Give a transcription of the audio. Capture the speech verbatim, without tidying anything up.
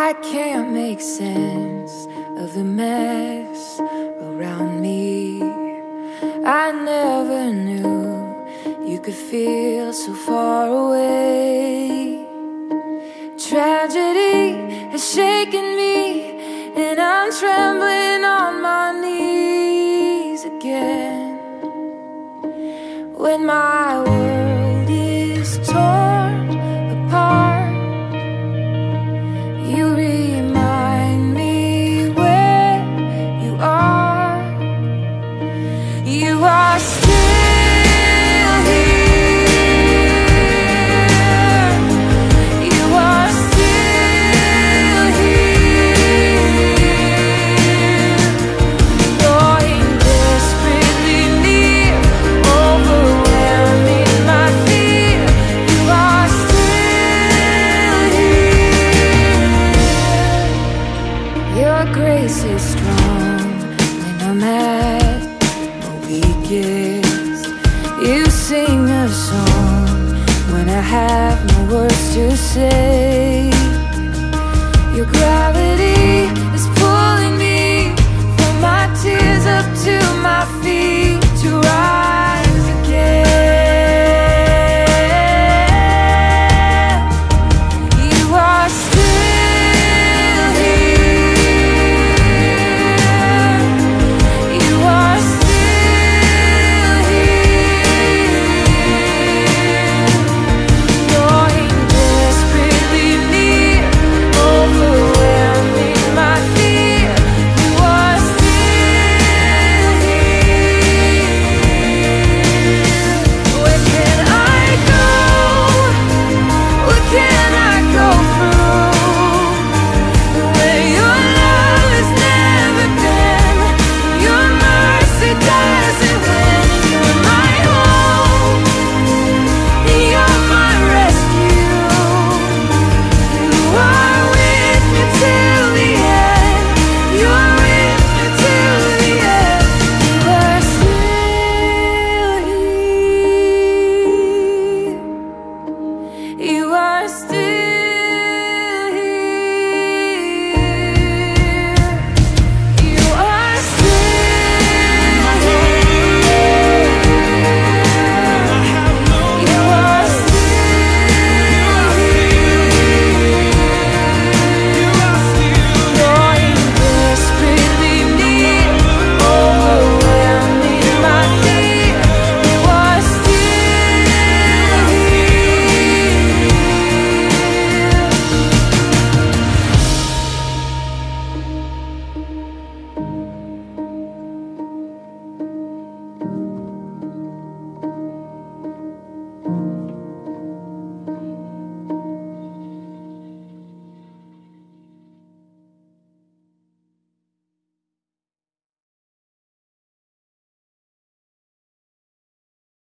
I can't make sense of the mess around me. I never knew you could feel so far away. Tragedy has shaken me, and I'm trembling on my knees again. When my world is torn apart, you remind me where you are. You are still here. You are still here. Drawing desperately near, overwhelming my fear. You are still here. Your grace is strong when I'm at my weakest. You sing a song when I have no words to say. Your gravity is pulling me from my tears up to my feet to rise again. You are still here. You are still here. Drawing desperately near, overwhelming my fear. You are still here. Where can I go? What can I go through? Where your love has never been, your mercy doesn't win. You're my home, you're my rescue. You are with me till the end. You're with me till the end. You are still here. You are still